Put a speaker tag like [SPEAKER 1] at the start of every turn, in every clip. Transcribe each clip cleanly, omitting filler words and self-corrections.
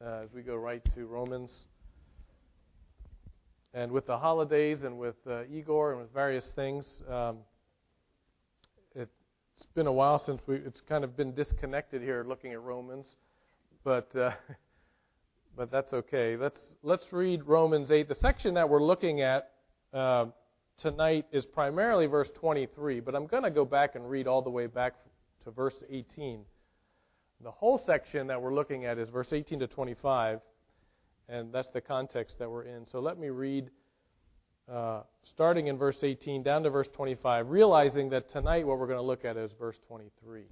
[SPEAKER 1] as we go right to Romans. And with the holidays and with Igor and with various things, it's been a while since it's kind of been disconnected here looking at Romans, but that's okay. Let's read Romans 8. The section that we're looking at tonight is primarily verse 23, but I'm going to go back and read all the way back to verse 18. The whole section that we're looking at is verse 18 to 25, and that's the context that we're in. So let me read starting in verse 18 down to verse 25, realizing that tonight what we're going to look at is verse 23.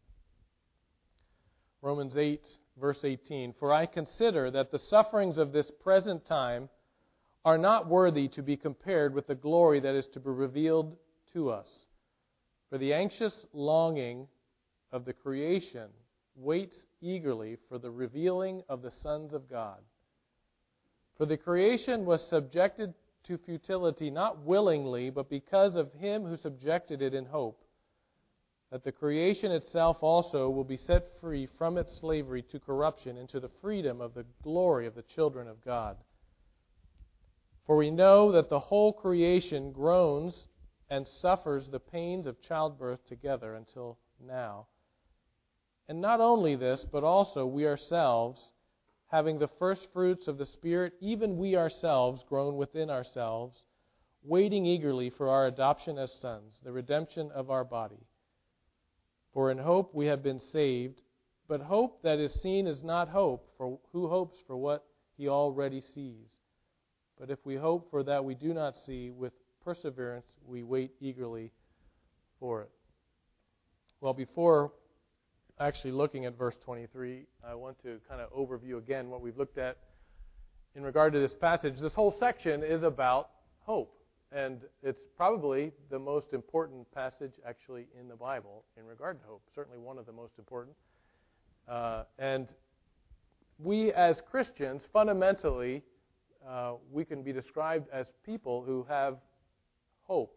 [SPEAKER 1] Romans 8, verse 18, "For I consider that the sufferings of this present time are not worthy to be compared with the glory that is to be revealed to us. For the anxious longing of the creation waits eagerly for the revealing of the sons of God. For the creation was subjected to futility, not willingly, but because of Him who subjected it in hope, that the creation itself also will be set free from its slavery to corruption into the freedom of the glory of the children of God. For we know that the whole creation groans and suffers the pains of childbirth together until now. And not only this, but also we ourselves, having the first fruits of the Spirit, even we ourselves groan within ourselves, waiting eagerly for our adoption as sons, the redemption of our body. For in hope we have been saved, but hope that is seen is not hope, for who hopes for what he already sees? But if we hope for that we do not see, with perseverance we wait eagerly for it." Well, before actually looking at verse 23, I want to kind of overview again what we've looked at in regard to this passage. This whole section is about hope, and it's probably the most important passage actually in the Bible in regard to hope, certainly one of the most important. And we as Christians, fundamentally, we can be described as people who have hope.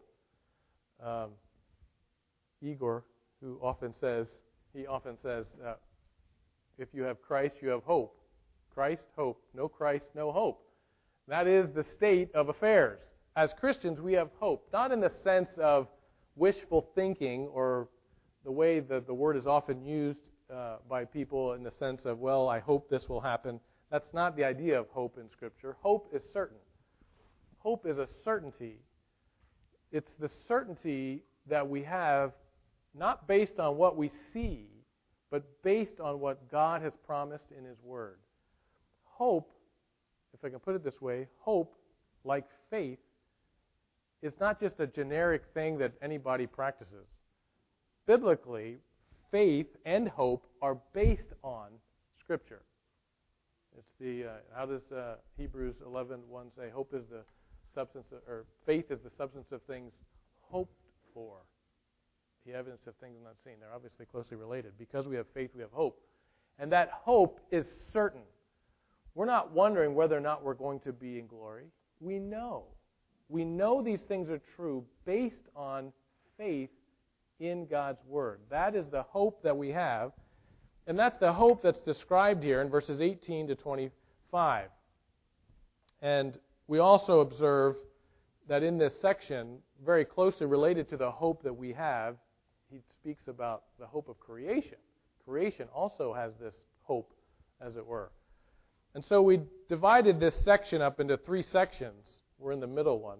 [SPEAKER 1] Igor, who often says, if you have Christ, you have hope. Christ, hope. No Christ, no hope. That is the state of affairs. As Christians, we have hope, not in the sense of wishful thinking or the way that the word is often used by people in the sense of, well, I hope this will happen. That's not the idea of hope in Scripture. Hope is certain. Hope is a certainty. It's the certainty that we have not based on what we see, but based on what God has promised in His Word. Hope, if I can put it this way, hope, like faith, is not just a generic thing that anybody practices. Biblically, faith and hope are based on Scripture. It's the how does Hebrews 11:1 say? Hope is the substance, or faith is the substance of things hoped for, the evidence of things not seen. They're obviously closely related. Because we have faith, we have hope, and that hope is certain. We're not wondering whether or not we're going to be in glory. We know these things are true based on faith in God's Word. That is the hope that we have. And that's the hope that's described here in verses 18 to 25. And we also observe that in this section, very closely related to the hope that we have, he speaks about the hope of creation. Creation also has this hope, as it were. And so we divided this section up into three sections. We're in the middle one.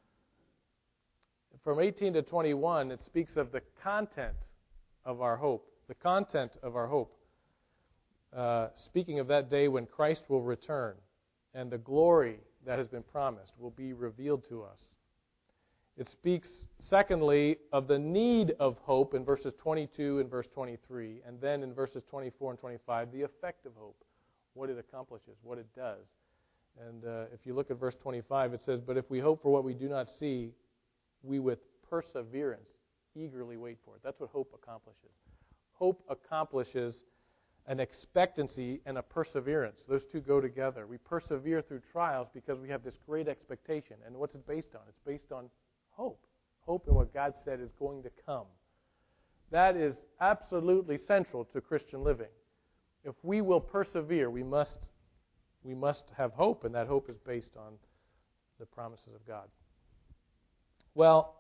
[SPEAKER 1] From 18 to 21, it speaks of the content of our hope. The content of our hope. Speaking of that day when Christ will return and the glory that has been promised will be revealed to us. It speaks, secondly, of the need of hope in verses 22 and verse 23, and then in verses 24 and 25, the effect of hope, what it accomplishes, what it does. And if you look at verse 25, it says, "But if we hope for what we do not see, we with perseverance eagerly wait for it." That's what hope accomplishes. Hope accomplishes an expectancy and a perseverance. Those two go together. We persevere through trials because we have this great expectation. And what's it based on? It's based on hope. Hope in what God said is going to come. That is absolutely central to Christian living. If we will persevere, we must we must have hope, and that hope is based on the promises of God. Well,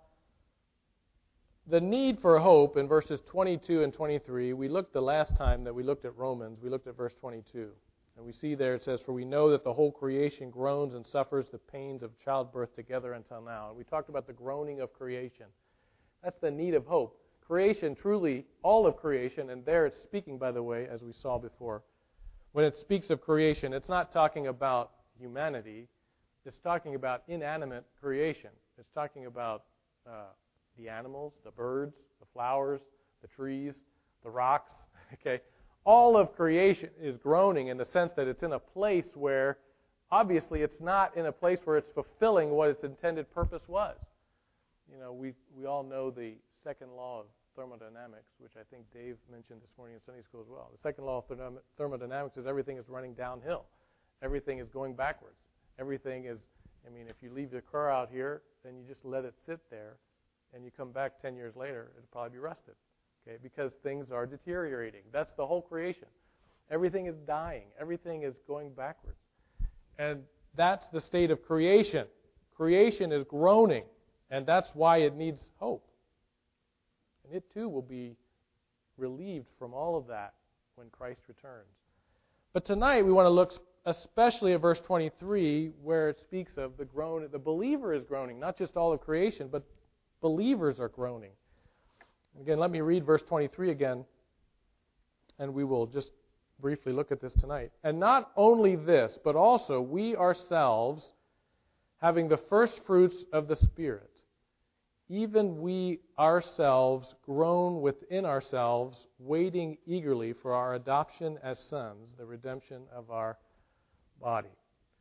[SPEAKER 1] the need for hope in verses 22 and 23, we looked the last time that we looked at Romans, we looked at verse 22. And we see there it says, "For we know that the whole creation groans and suffers the pains of childbirth together until now." And we talked about the groaning of creation. That's the need of hope. Creation, truly, all of creation, and there it's speaking, by the way, as we saw before. When it speaks of creation, it's not talking about humanity. It's talking about inanimate creation. It's talking about the animals, the birds, the flowers, the trees, the rocks. Okay, all of creation is groaning in the sense that it's in a place where, obviously, it's not in a place where it's fulfilling what its intended purpose was. You know, we all know the second law of thermodynamics, which I think Dave mentioned this morning in Sunday school as well. The second law of thermodynamics is everything is running downhill. Everything is going backwards. Everything is, I mean, if you leave your car out here, then you just let it sit there, and you come back 10 years later, it'll probably be rusted, okay, because things are deteriorating. That's the whole creation. Everything is dying. Everything is going backwards. And that's the state of creation. Creation is groaning, and that's why it needs hope. And it too will be relieved from all of that when Christ returns. But tonight we want to look especially at verse 23, where it speaks of the groan. The believer is groaning, not just all of creation, but believers are groaning. Again, let me read verse 23 again, and we will just briefly look at this tonight. "And not only this, but also we ourselves, having the first fruits of the Spirit, even we ourselves groan within ourselves, waiting eagerly for our adoption as sons, the redemption of our body."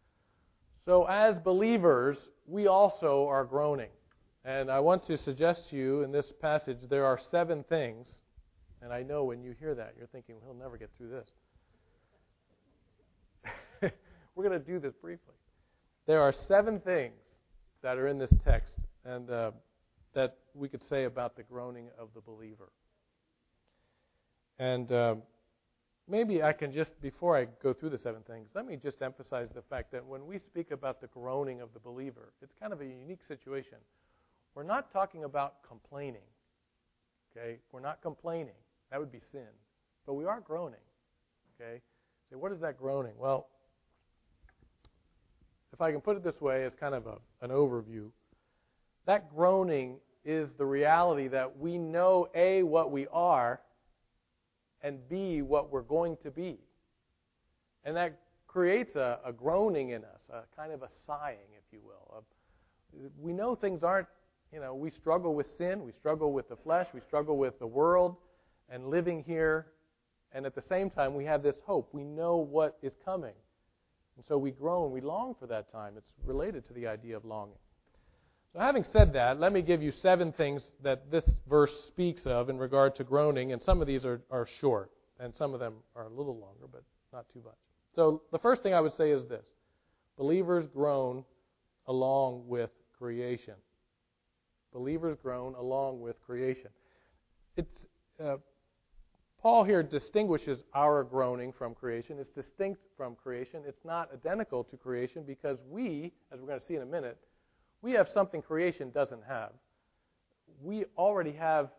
[SPEAKER 1] So as believers, we also are groaning. And I want to suggest to you in this passage there are 7 things, and I know when you hear that, you're thinking, well, he'll never get through this. We're going to do this briefly. There are 7 things that are in this text, and that we could say about the groaning of the believer. And maybe I can just, before I go through the 7 things, let me just emphasize the fact that when we speak about the groaning of the believer, it's kind of a unique situation. We're not talking about complaining. Okay? We're not complaining. That would be sin. But we are groaning. Okay? So what is that groaning? Well, if I can put it this way as kind of an overview, that groaning is the reality that we know, A, what we are, and B, what we're going to be. And that creates a groaning in us, a kind of a sighing, if you will. We know things aren't, we struggle with sin, we struggle with the flesh, we struggle with the world and living here, and at the same time we have this hope. We know what is coming. And so we groan, we long for that time. It's related to the idea of longing. So having said that, let me give you 7 things that this verse speaks of in regard to groaning, and some of these are short, and some of them are a little longer, but not too much. So the first thing I would say is this: believers groan along with creation. Believers groan along with creation. It's Paul here distinguishes our groaning from creation. It's distinct from creation. It's not identical to creation because we, as we're going to see in a minute, we have something creation doesn't have. We already have,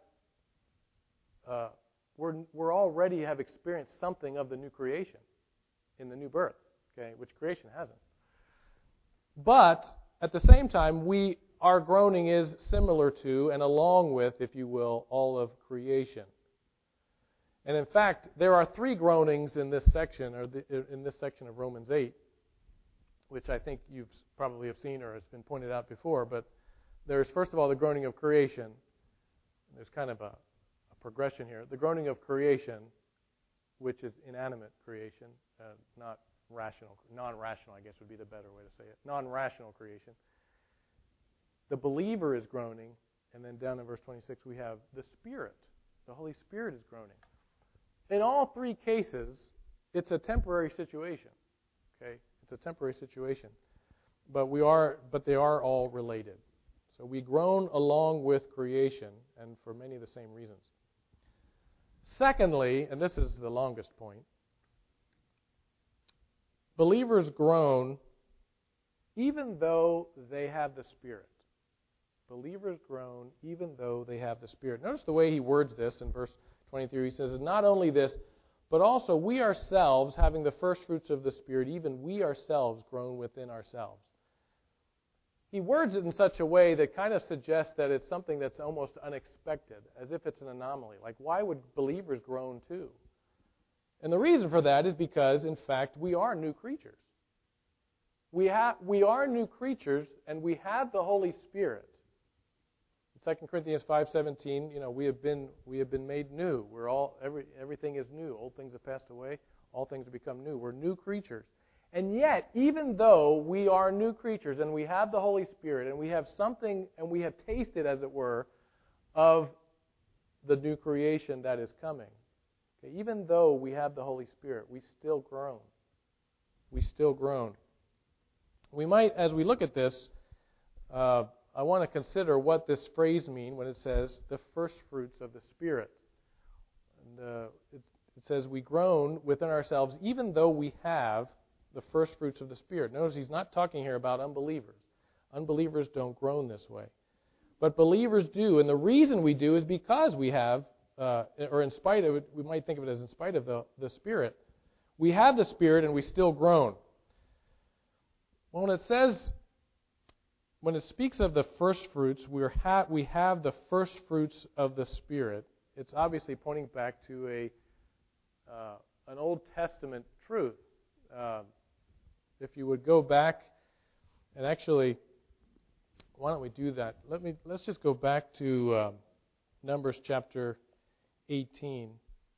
[SPEAKER 1] we're already have experienced something of the new creation in the new birth, okay, which creation hasn't. But at the same time, our groaning is similar to and along with, if you will, all of creation. And in fact, there are 3 groanings in this section, in this section of Romans 8, which I think you probably have seen or has been pointed out before. But there's, first of all, the groaning of creation. There's kind of a progression here. The groaning of creation, which is inanimate creation, not rational, non-rational, I guess would be the better way to say it. Non-rational creation. The believer is groaning, and then down in verse 26 we have the Spirit. The Holy Spirit is groaning. In all 3 cases, it's a temporary situation. Okay? It's a temporary situation. But they are all related. So we groan along with creation, and for many of the same reasons. Secondly, and this is the longest point, believers groan even though they have the Spirit. Believers groan even though they have the Spirit. Notice the way he words this in verse 23. He says, not only this, but also we ourselves, having the first fruits of the Spirit, even we ourselves groan within ourselves. He words it in such a way that kind of suggests that it's something that's almost unexpected, as if it's an anomaly. Like, why would believers groan too? And the reason for that is because, in fact, we are new creatures. We are new creatures, and we have the Holy Spirit. In 2 Corinthians 5:17, we have been made new. Everything is new. Old things have passed away. All things have become new. We're new creatures. And yet, even though we are new creatures and we have the Holy Spirit and we have something and we have tasted, as it were, of the new creation that is coming, okay, even though we have the Holy Spirit, we still groan. We still groan. We might, as we look at this, I want to consider what this phrase means when it says the first fruits of the Spirit. And it says we groan within ourselves even though we have the first fruits of the Spirit. Notice he's not talking here about unbelievers. Unbelievers don't groan this way. But believers do, and the reason we do is because we have, or in spite of it, we might think of it as in spite of the Spirit. We have the Spirit and we still groan. Well, when it speaks of the first fruits, we have the first fruits of the Spirit. It's obviously pointing back to an Old Testament truth. If you would go back, and actually, why don't we do that? Let's just go back to Numbers chapter 18.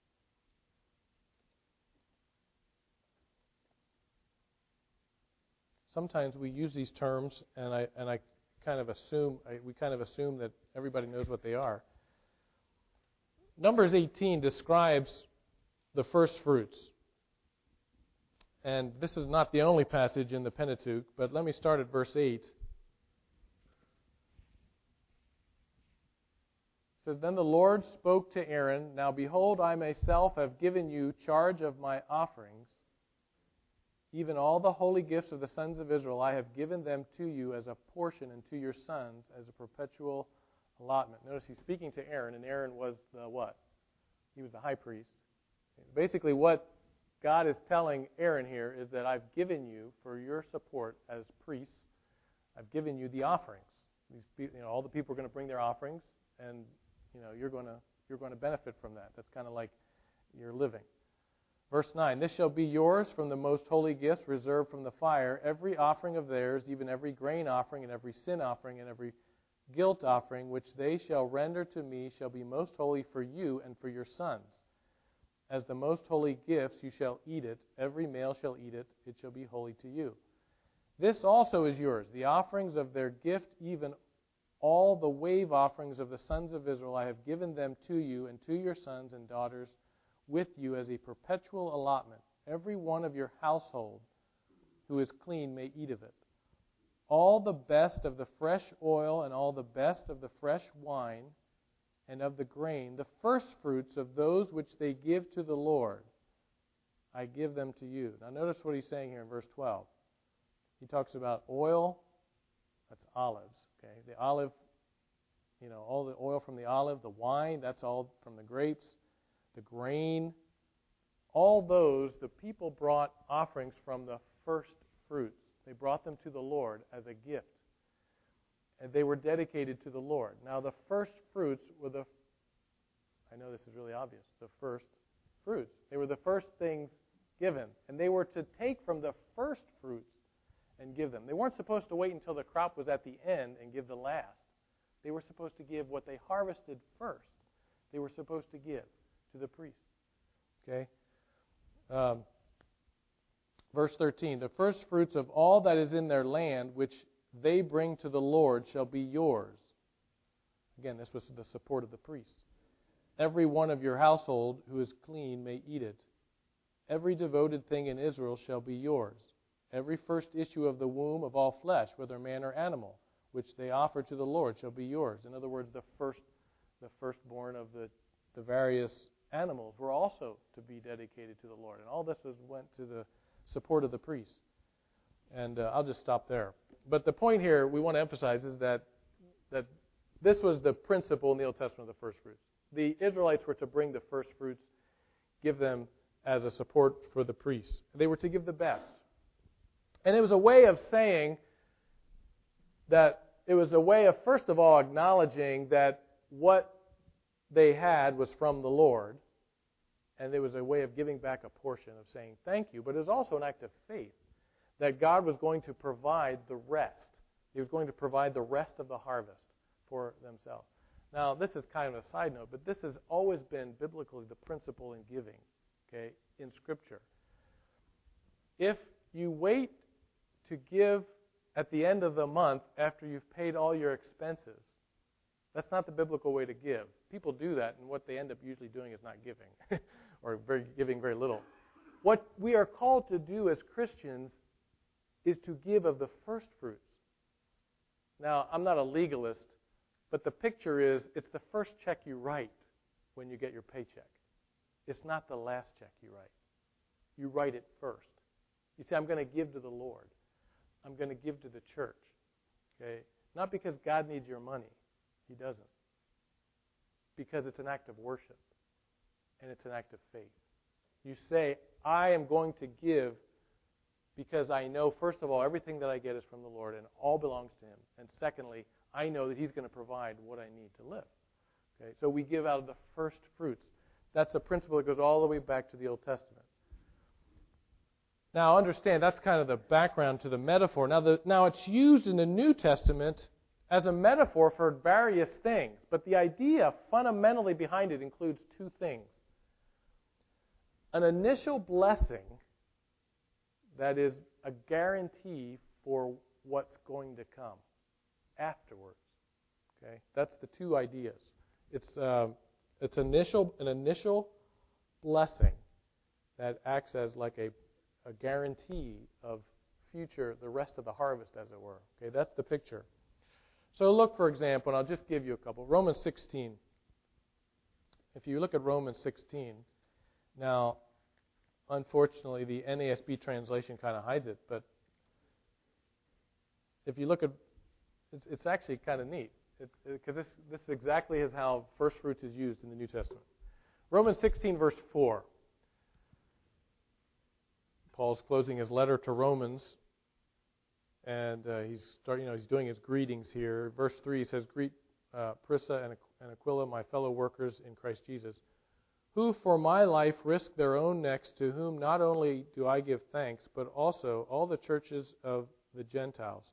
[SPEAKER 1] Sometimes we use these terms, and I kind of assume that everybody knows what they are. Numbers 18 describes the first fruits. And this is not the only passage in the Pentateuch, but let me start at verse 8. It says, Then the Lord spoke to Aaron, Now behold, I myself have given you charge of my offerings. Even all the holy gifts of the sons of Israel, I have given them to you as a portion, and to your sons as a perpetual allotment. Notice he's speaking to Aaron, and Aaron was the what? He was the high priest. Basically what God is telling Aaron here is that I've given you, for your support as priests, I've given you the offerings. All the people are going to bring their offerings, and you're going to benefit from that. That's kind of like your living. Verse 9, This shall be yours from the most holy gifts reserved from the fire, every offering of theirs, even every grain offering and every sin offering and every guilt offering, which they shall render to me, shall be most holy for you and for your sons. As the most holy gifts you shall eat it, every male shall eat it, it shall be holy to you. This also is yours, the offerings of their gift, even all the wave offerings of the sons of Israel, I have given them to you and to your sons and daughters with you as a perpetual allotment. Every one of your household who is clean may eat of it. All the best of the fresh oil and all the best of the fresh wine and of the grain, the first fruits of those which they give to the Lord, I give them to you. Now notice what he's saying here in verse 12. He talks about oil, that's olives. Okay, the olive, all the oil from the olive, the wine, that's all from the grapes, the grain, all those, the people brought offerings from the first fruits. They brought them to the Lord as a gift. And they were dedicated to the Lord. Now the first fruits were I know this is really obvious, the first fruits. They were the first things given. And they were to take from the first fruits and give them. They weren't supposed to wait until the crop was at the end and give the last. They were supposed to give what they harvested first. They were supposed to give to the priests. Okay? Verse 13, The first fruits of all that is in their land, which they bring to the Lord, shall be yours. Again, this was the support of the priests. Every one of your household who is clean may eat it. Every devoted thing in Israel shall be yours. Every first issue of the womb of all flesh, whether man or animal, which they offer to the Lord, shall be yours. In other words, the firstborn of the various animals were also to be dedicated to the Lord. And all this went to the support of the priests. And I'll just stop there. But the point here we want to emphasize is that this was the principle in the Old Testament of the first fruits. The Israelites were to bring the first fruits, give them as a support for the priests. They were to give the best. And it was a way of saying that it was a way of, first of all, acknowledging that what they had was from the Lord. And it was a way of giving back a portion of saying thank you. But it was also an act of faith that God was going to provide the rest. He was going to provide the rest of the harvest for themselves. Now, this is kind of a side note, but this has always been biblically the principle in giving, okay, in Scripture. If you wait to give at the end of the month after you've paid all your expenses, that's not the biblical way to give. People do that, and what they end up usually doing is not giving, or giving very little. What we are called to do as Christians is to give of the first fruits. Now, I'm not a legalist, but the picture is it's the first check you write when you get your paycheck. It's not the last check you write. You write it first. You say, I'm going to give to the Lord. I'm going to give to the church. Okay? Not because God needs your money. He doesn't. Because it's an act of worship. And it's an act of faith. You say, I am going to give because I know, first of all, everything that I get is from the Lord and all belongs to Him. And secondly, I know that He's going to provide what I need to live. Okay? So we give out of the first fruits. That's a principle that goes all the way back to the Old Testament. Now, understand, that's kind of the background to the metaphor. Now it's used in the New Testament as a metaphor for various things. But the idea fundamentally behind it includes two things. An initial blessing that is a guarantee for what's going to come afterwards. Okay, that's the two ideas. It's an initial blessing that acts as like a guarantee of future, the rest of the harvest, as it were. Okay, that's the picture. So look, for example, and I'll just give you a couple. Romans 16. If you look at Romans 16, now, unfortunately, the NASB translation kind of hides it, but if you look at, it's actually kind of neat, because this exactly is how first fruits is used in the New Testament. Romans 16, verse 4. Paul's closing his letter to Romans, and he's doing his greetings here. Verse 3 says, "Greet Prisca and Aquila, my fellow workers in Christ Jesus, who for my life risked their own necks, to whom not only do I give thanks, but also all the churches of the Gentiles.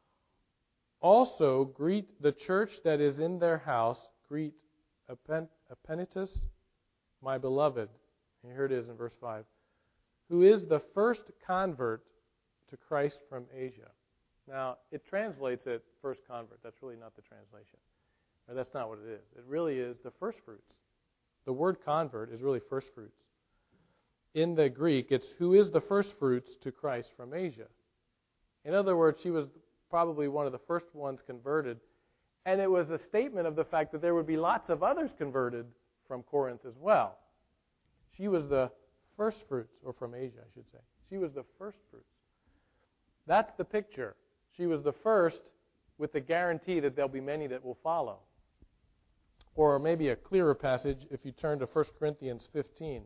[SPEAKER 1] Also greet the church that is in their house. Greet Epaenetus, my beloved." And here it is in verse 5. "Who is the first convert to Christ from Asia." Now, it translates it first convert. That's really not the translation. Or that's not what it is. It really is the first fruits. The word convert is really first fruits. In the Greek, it's who is the first fruits to Christ from Asia. In other words, she was probably one of the first ones converted. And it was a statement of the fact that there would be lots of others converted from Corinth as well. She was the first fruits, or from Asia, I should say. She was the first fruits. That's the picture. She was the first with the guarantee that there'll be many that will follow. Or maybe a clearer passage if you turn to 1 Corinthians 15.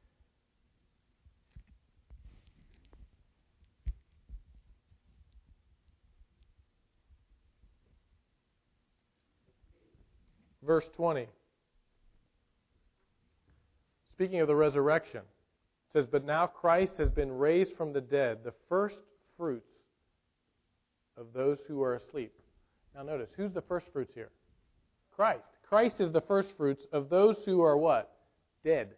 [SPEAKER 1] Verse 20. Speaking of the resurrection, it says, "But now Christ has been raised from the dead, the first fruits of those who are asleep." Now notice, who's the first fruits here? Christ. Christ is the first fruits of those who are what? Dead.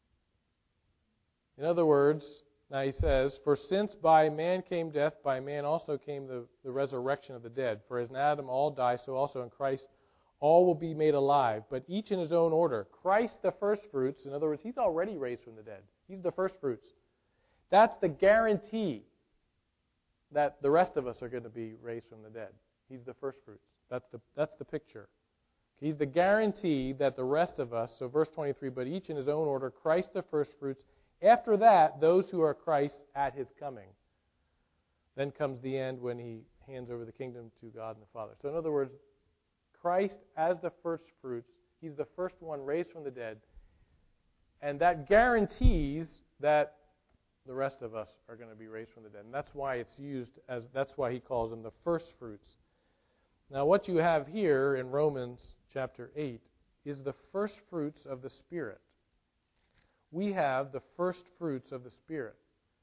[SPEAKER 1] In other words, now he says, "For since by man came death, by man also came the resurrection of the dead. For as in Adam all die, so also in Christ all will be made alive, but each in his own order. Christ the first fruits," in other words, he's already raised from the dead. He's the first fruits. That's the guarantee that the rest of us are going to be raised from the dead. He's the first fruits. That's the picture. He's the guarantee that the rest of us, so verse 23, "But each in his own order, Christ the first fruits, After that, those who are Christ at his coming. Then comes the end when he hands over the kingdom to God and the Father. So in other words, Christ as the first fruits, he's the first one raised from the dead. And that guarantees that the rest of us are going to be raised from the dead. And that's why it's used as, that's why he calls them the first fruits. Now what you have here in Romans chapter 8 is the first fruits of the Spirit. We have the first fruits of the Spirit,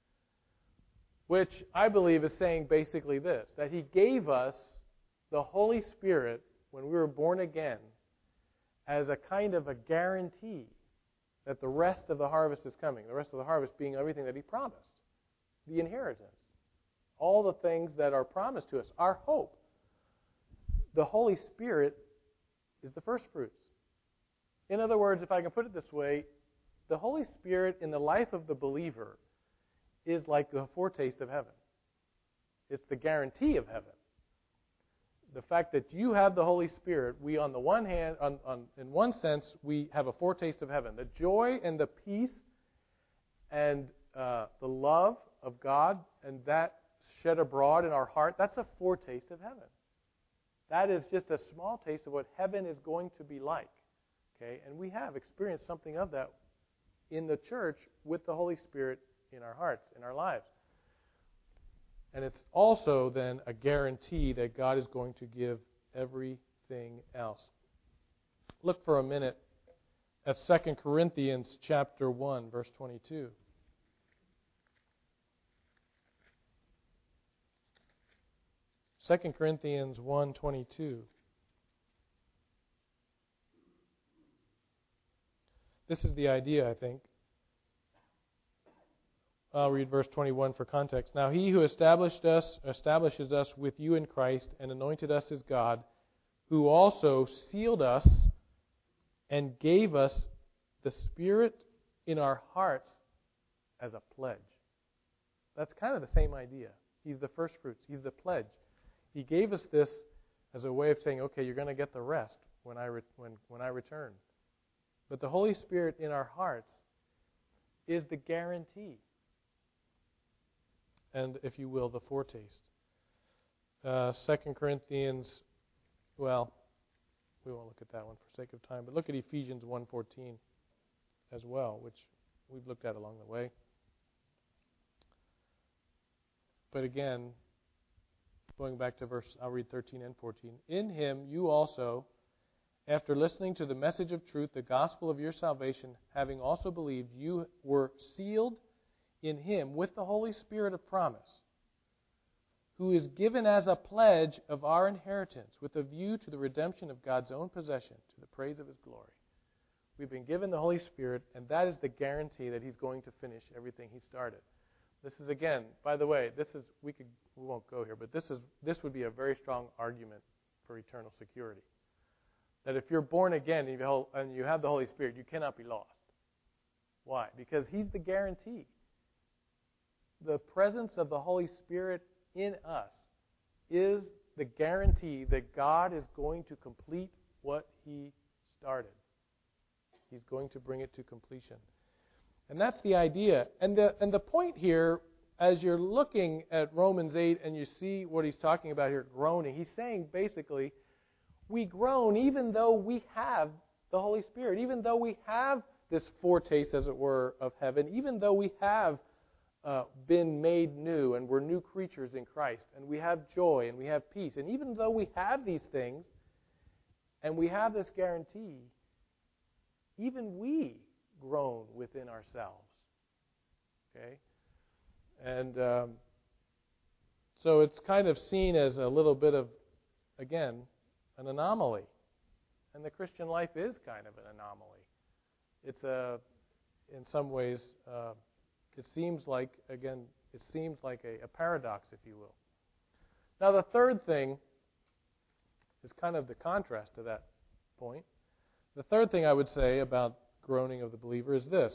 [SPEAKER 1] which I believe is saying basically this, that he gave us the Holy Spirit when we were born again as a kind of a guarantee that the rest of the harvest is coming. The rest of the harvest being everything that he promised. The inheritance. All the things that are promised to us. Our hope. The Holy Spirit is the first fruits. In other words, if I can put it this way, the Holy Spirit in the life of the believer is like the foretaste of heaven. It's the guarantee of heaven. The fact that you have the Holy Spirit, we on the one hand, in one sense, we have a foretaste of heaven. The joy and the peace and the love of God and that shed abroad in our heart, that's a foretaste of heaven. That is just a small taste of what heaven is going to be like. Okay? And we have experienced something of that in the church with the Holy Spirit in our hearts, in our lives. And it's also then a guarantee that God is going to give everything else. Look for a minute at 2 Corinthians chapter 1, verse 22. Second Corinthians 1:22. This is the idea, I think. I'll read verse 21 for context. Now he who establishes us with you in Christ and anointed us as God, who also sealed us and gave us the Spirit in our hearts as a pledge. That's kind of the same idea. He's the first fruits. He's the pledge. He gave us this as a way of saying, okay, you're going to get the rest when I return. But the Holy Spirit in our hearts is the guarantee. And, if you will, the foretaste. 2 Corinthians, well, we won't look at that one for sake of time, but look at Ephesians 1:14 as well, which we've looked at along the way. But again, going back to verse, I'll read 13 and 14. In him you also, after listening to the message of truth, the gospel of your salvation, having also believed, you were sealed in him with the Holy Spirit of promise, who is given as a pledge of our inheritance with a view to the redemption of God's own possession, to the praise of his glory. We've been given the Holy Spirit, and that is the guarantee that he's going to finish everything he started. This is, again, by the way, we won't go here, but this would be a very strong argument for eternal security. That if you're born again and you have the Holy Spirit, you cannot be lost. Why? Because he's the guarantee. The presence of the Holy Spirit in us is the guarantee that God is going to complete what he started. He's going to bring it to completion. And that's the idea. And the point here, as you're looking at Romans 8 and you see what he's talking about here, groaning, he's saying basically, we groan even though we have the Holy Spirit, even though we have this foretaste, as it were, of heaven, even though we have been made new and we're new creatures in Christ, and we have joy and we have peace, and even though we have these things and we have this guarantee, even we groan within ourselves. Okay? And so it's kind of seen as a little bit of, again, an anomaly. And the Christian life is kind of an anomaly. It's in some ways, it seems like a paradox, if you will. Now, the third thing is kind of the contrast to that point. The third thing I would say about groaning of the believer is this.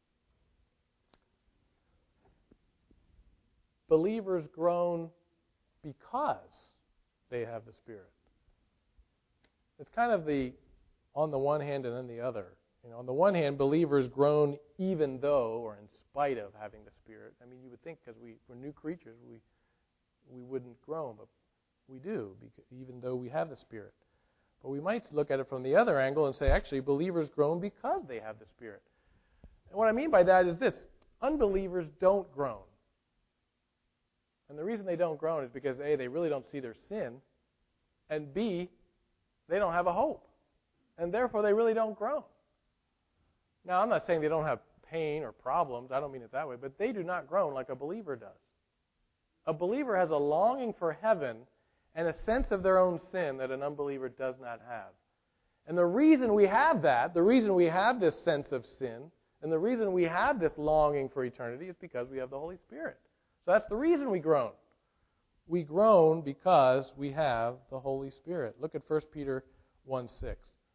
[SPEAKER 1] Believers groan because they have the Spirit. It's kind of the on the one hand and then the other. On the one hand, believers groan even though, or in spite of, having the Spirit. I mean, you would think because we're new creatures, we wouldn't groan, but we do, even though we have the Spirit. But we might look at it from the other angle and say, actually, believers groan because they have the Spirit. And what I mean by that is this: unbelievers don't groan. And the reason they don't groan is because, A, they really don't see their sin, and B, they don't have a hope. And therefore, they really don't groan. Now, I'm not saying they don't have pain or problems. I don't mean it that way. But they do not groan like a believer does. A believer has a longing for heaven and a sense of their own sin that an unbeliever does not have. And the reason we have that, the reason we have this sense of sin, and the reason we have this longing for eternity is because we have the Holy Spirit. So that's the reason we groan. We groan because we have the Holy Spirit. Look at 1 Peter 1:6.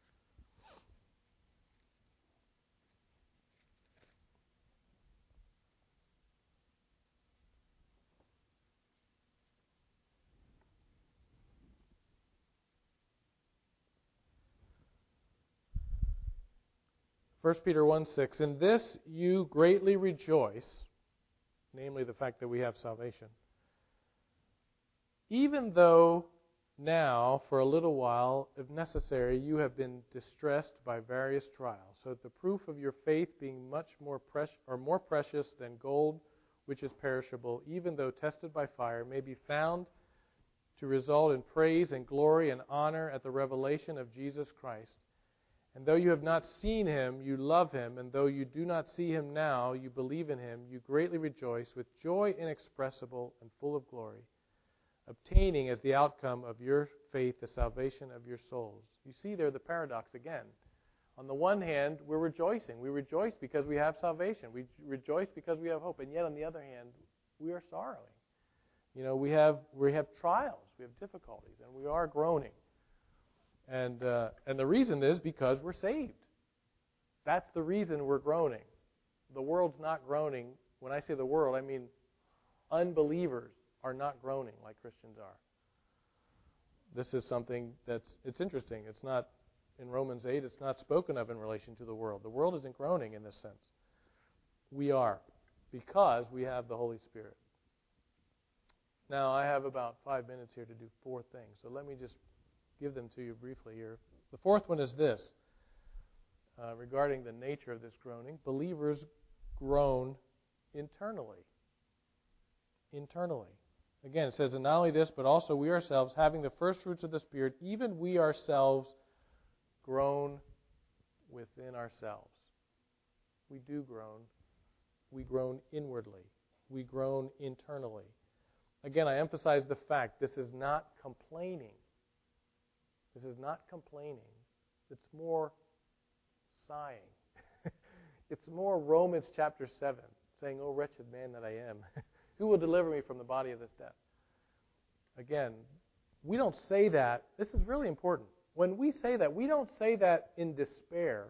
[SPEAKER 1] 1 Peter 1:6, in this you greatly rejoice, namely the fact that we have salvation, even though now, for a little while, if necessary, you have been distressed by various trials, so that the proof of your faith being much more precious than gold, which is perishable, even though tested by fire, may be found to result in praise and glory and honor at the revelation of Jesus Christ. And though you have not seen him, you love him. And though you do not see him now, you believe in him. You greatly rejoice with joy inexpressible and full of glory, obtaining as the outcome of your faith the salvation of your souls. You see there the paradox again. On the one hand, we're rejoicing. We rejoice because we have salvation. We rejoice because we have hope. And yet, on the other hand, we are sorrowing. We have trials, we have difficulties, and we are groaning. And the reason is because we're saved. That's the reason we're groaning. The world's not groaning. When I say the world, I mean unbelievers are not groaning like Christians are. This is something it's interesting. It's not, in Romans 8, it's not spoken of in relation to the world. The world isn't groaning in this sense. We are, because we have the Holy Spirit. Now, I have about 5 minutes here to do 4 things, so let me just give them to you briefly here. The fourth one is this, regarding the nature of this groaning. Believers groan internally. Internally. Again, it says, and not only this, but also we ourselves, having the first fruits of the Spirit, even we ourselves groan within ourselves. We do groan. We groan inwardly. We groan internally. Again, I emphasize the fact this is not complaining. This is not complaining. It's more sighing. It's more Romans chapter 7, saying, "O wretched man that I am, who will deliver me from the body of this death?" Again, we don't say that. This is really important. When we say that, we don't say that in despair.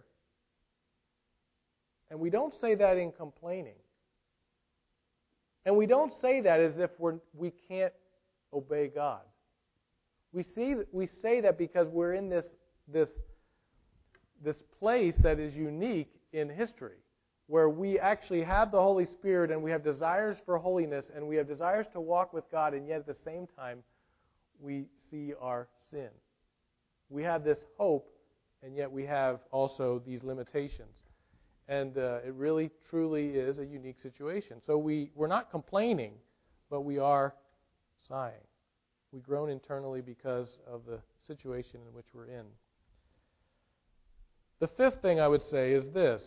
[SPEAKER 1] And we don't say that in complaining. And we don't say that as if we can't obey God. We say that because we're in this place that is unique in history, where we actually have the Holy Spirit and we have desires for holiness and we have desires to walk with God, and yet at the same time we see our sin. We have this hope, and yet we have also these limitations. And it really, truly is a unique situation. So we're not complaining, but we are sighing. We groan internally because of the situation in which we're in. The fifth thing I would say is this,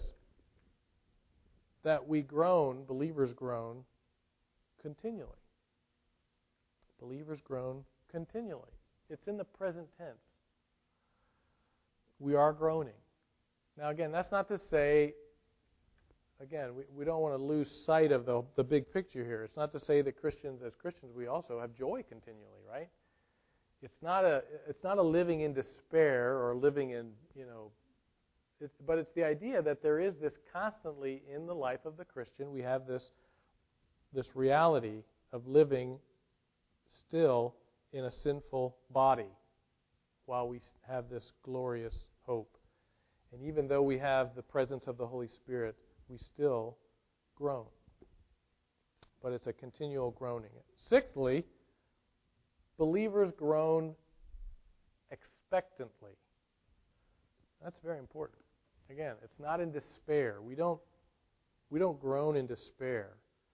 [SPEAKER 1] that we groan, believers groan, continually. Believers groan continually. It's in the present tense. We are groaning. Now again, that's not to say, again, we don't want to lose sight of the big picture here. It's not to say that as Christians, we also have joy continually, right? It's not a living in despair or living in, but it's the idea that there is this constantly in the life of the Christian. We have this reality of living still in a sinful body while we have this glorious hope. And even though we have the presence of the Holy Spirit, we still groan. But it's a continual groaning. Sixthly, believers groan expectantly. That's very important. Again, it's not in despair. We don't groan in despair.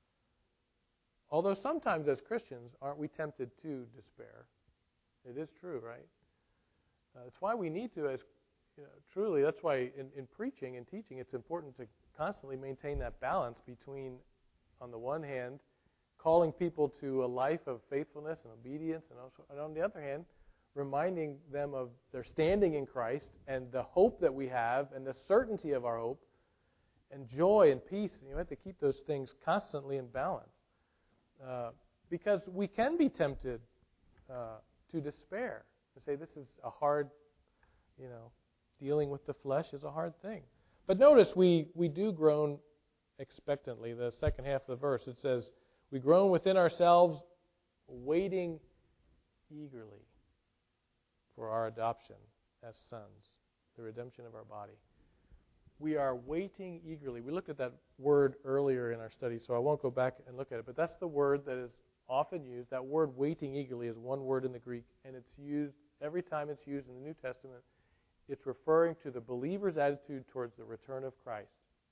[SPEAKER 1] Although sometimes as Christians, aren't we tempted to despair? It is true, right? That's why we need to, truly, that's why in preaching and teaching, it's important to constantly maintain that balance between, on the one hand, calling people to a life of faithfulness and obedience, and on the other hand, reminding them of their standing in Christ and the hope that we have and the certainty of our hope and joy and peace. And you have to keep those things constantly in balance. Because we can be tempted to despair, to say this is a hard, dealing with the flesh is a hard thing. But notice we do groan expectantly. The second half of the verse, it says, we groan within ourselves, waiting eagerly for our adoption as sons, the redemption of our body. We are waiting eagerly. We looked at that word earlier in our study, so I won't go back and look at it. But that's the word that is often used. That word waiting eagerly is one word in the Greek, and it's used every time it's used in the New Testament. It's referring to the believer's attitude towards the return of Christ.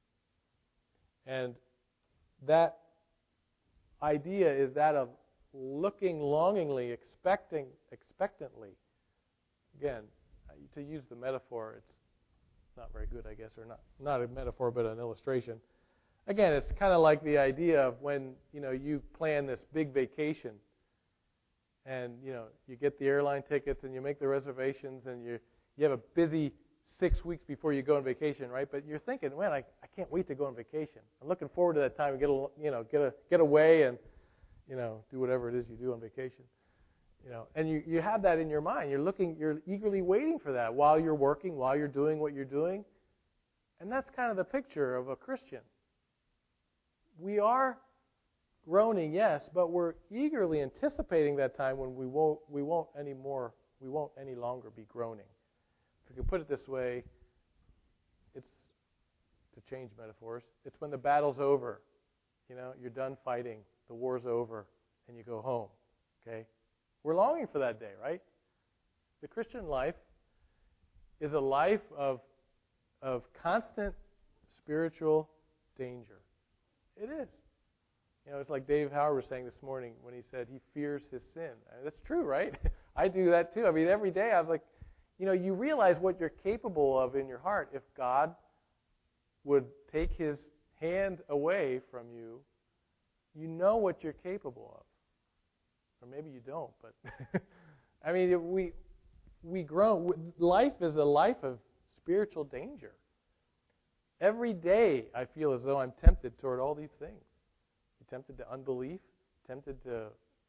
[SPEAKER 1] And that idea is that of looking longingly, expectantly. Again, to use the metaphor, it's not very good, I guess, or not a metaphor, but an illustration. Again, it's kind of like the idea of when, you plan this big vacation and, you get the airline tickets and you make the reservations and you have a busy 6 weeks before you go on vacation, right? But you're thinking, man, I can't wait to go on vacation. I'm looking forward to that time and get away and, do whatever it is you do on vacation. And you have that in your mind. You're eagerly waiting for that while you're working, while you're doing what you're doing. And that's kind of the picture of a Christian. We are groaning, yes, but we're eagerly anticipating that time when we won't any longer be groaning. If you can put it this way, it's, to change metaphors, it's when the battle's over. You're done fighting, the war's over, and you go home. Okay? We're longing for that day, right? The Christian life is a life of constant spiritual danger. It is. It's like Dave Howard was saying this morning when he said he fears his sin. That's true, right? I do that too. I mean, every day I'm like, you realize what you're capable of in your heart if God would take his hand away from you. You know what you're capable of. Or maybe you don't, but I mean, we grow. Life is a life of spiritual danger. Every day I feel as though I'm tempted toward all these things. I'm tempted to unbelief, tempted to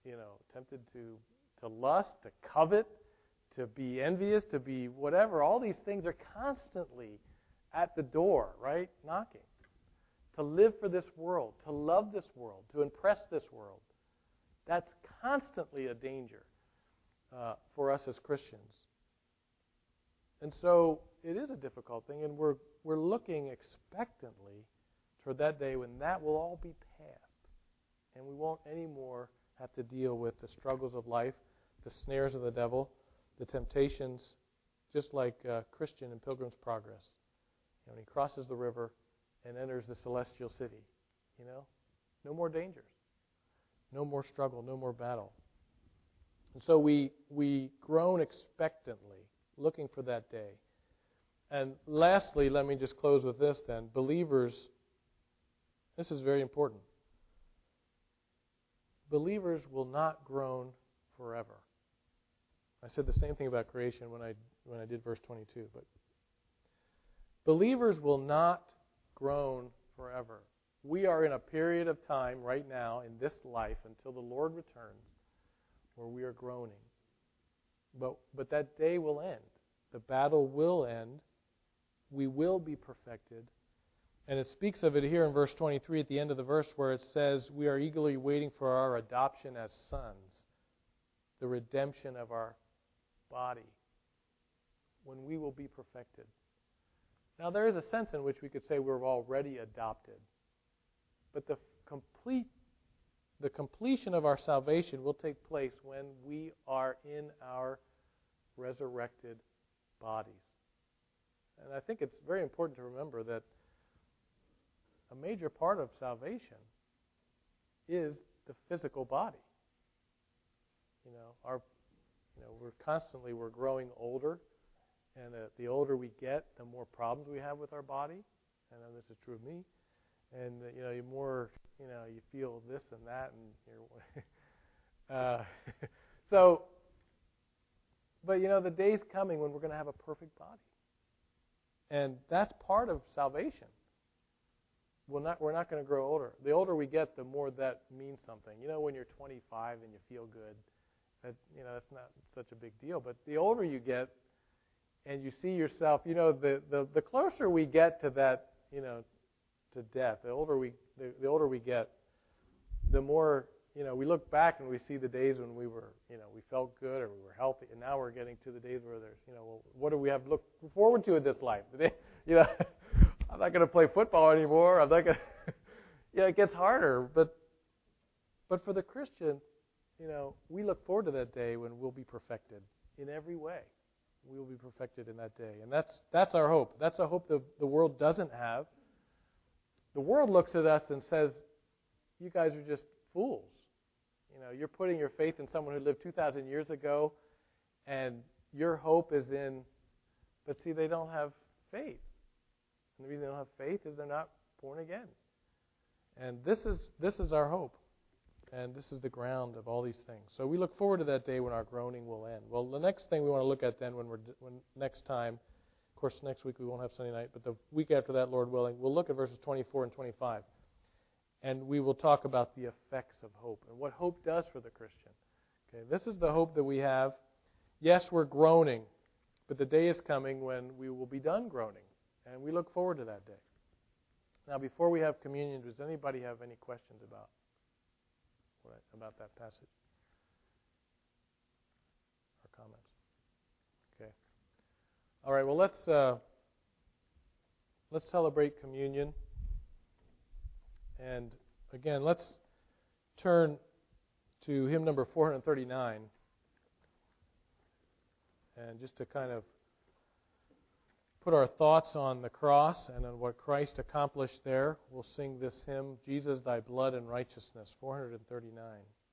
[SPEAKER 1] lust, to covet, to be envious, to be whatever. All these things are constantly at the door, right? Knocking. To live for this world, to love this world, to impress this world. That's constantly a danger for us as Christians. And so it is a difficult thing, and we're looking expectantly toward that day when that will all be past, and we won't anymore have to deal with the struggles of life, the snares of the devil, the temptations, just like Christian in Pilgrim's Progress. When he crosses the river and enters the celestial city, no more dangers. No more struggle, no more battle. And so we groan expectantly, looking for that day. And lastly, let me just close with this then. Believers, this is very important. Believers will not groan forever. I said the same thing about creation when I did verse 22. But believers will not groan forever. We are in a period of time right now in this life until the Lord returns where we are groaning. But that day will end. The battle will end. We will be perfected. And it speaks of it here in verse 23 at the end of the verse where it says, we are eagerly waiting for our adoption as sons, the redemption of our body, when we will be perfected. Now, there is a sense in which we could say we're already adopted. But the completion of our salvation will take place when we are in our resurrected bodies. And I think it's very important to remember that a major part of salvation is the physical body. We're growing older, and the older we get, the more problems we have with our body. I know this is true of me. And the more you feel this and that, and but the day's coming when we're going to have a perfect body, and that's part of salvation. We're not going to grow older. The older we get, the more that means something. When you're 25 and you feel good, that's not such a big deal. But the older you get, and you see yourself, the closer we get to that, to death, the older we get, the more we look back and we see the days when we were, we felt good or we were healthy, and now we're getting to the days where there's, what do we have to look forward to in this life? I'm not going to play football anymore. I'm not going to. It gets harder, but for the Christian, we look forward to that day when we'll be perfected in every way. We will be perfected in that day, and that's our hope. That's a hope the world doesn't have. The world looks at us and says, "You guys are just fools. You're putting your faith in someone who lived 2,000 years ago, and your hope is in." But see, they don't have faith, and the reason they don't have faith is they're not born again. And this is our hope, and this is the ground of all these things. So we look forward to that day when our groaning will end. Well, the next thing we want to look at then, when next time. Of course, next week we won't have Sunday night, but the week after that, Lord willing, we'll look at verses 24 and 25. And we will talk about the effects of hope and what hope does for the Christian. Okay, this is the hope that we have. Yes, we're groaning, but the day is coming when we will be done groaning. And we look forward to that day. Now, before we have communion, does anybody have any questions about that passage? Or comments? Okay. All right, well, let's celebrate communion. And again, let's turn to hymn number 439. And just to kind of put our thoughts on the cross and on what Christ accomplished there, we'll sing this hymn, Jesus, Thy Blood and Righteousness, 439.